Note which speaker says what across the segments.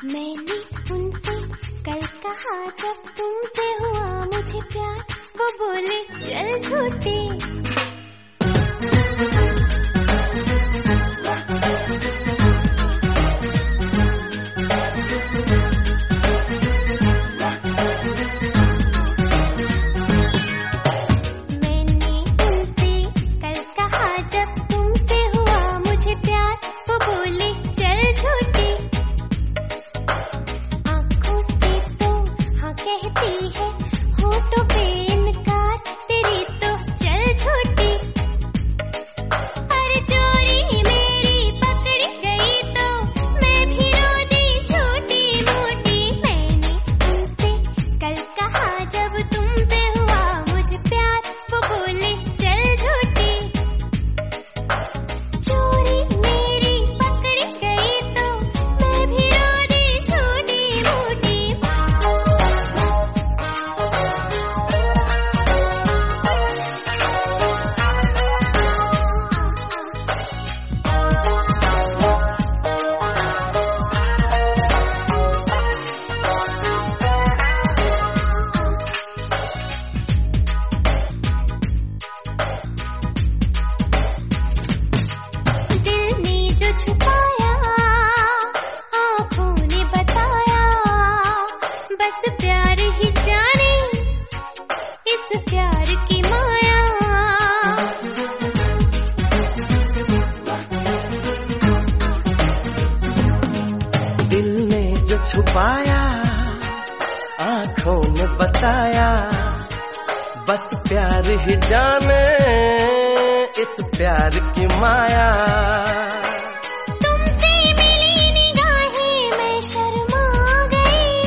Speaker 1: मैंने उनसे कल कहा जब तुमसे हुआ मुझे प्यार, वो बोले चल झूठी।
Speaker 2: छुपाया आँखों ने बताया, बस प्यार ही जाने इस प्यार की माया।
Speaker 1: तुमसे मिली निगाहें मैं शर्मा गई,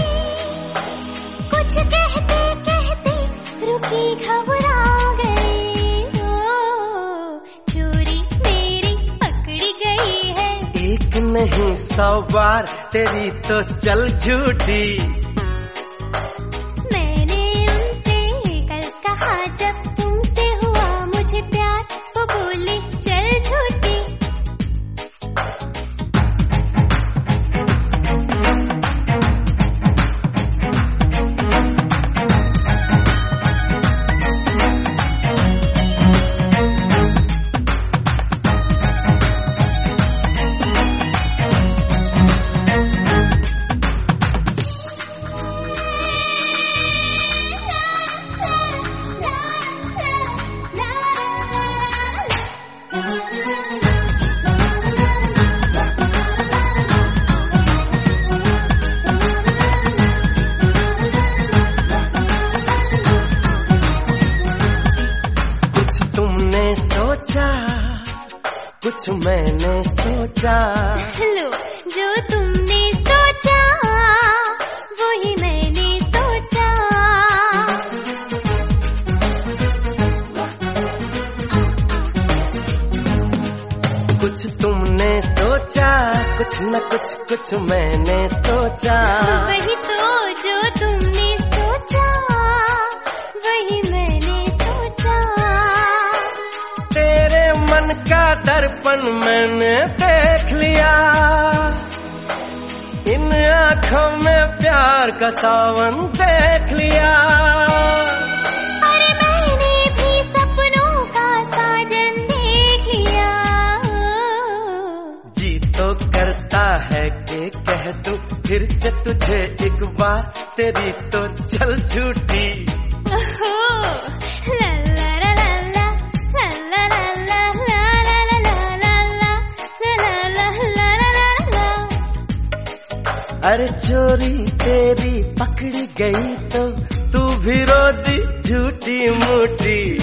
Speaker 1: कुछ कहते कहते रुकी घबरा गई। ओ चोरी मेरी पकड़ी गई है,
Speaker 2: एक नहीं 100 बार तेरी तो चल झूठी।
Speaker 1: मैंने उनसे कल कहा जब तुमसे हुआ मुझे प्यार, वो बोले चल झूठी।
Speaker 2: सोचा कुछ मैंने सोचा,
Speaker 1: लो जो तुमने सोचा वही मैंने सोचा।
Speaker 2: कुछ तुमने सोचा, कुछ न कुछ मैंने सोचा।
Speaker 1: वही तो जो तुमने सोचा वही मैंने सोचा।
Speaker 2: तेरे मन का दर्पण मैंने देख लिया, इन आँखों में प्यार का सावन देख लिया।
Speaker 1: अरे मैंने भी सपनों का साजन देख लिया।
Speaker 2: जी तो करता है कि कह दूं फिर से तुझे एक बार, तेरी तो चल झूठी। अरे चोरी तेरी पकड़ी गई तो तू भी रो दी झूठी मूठी।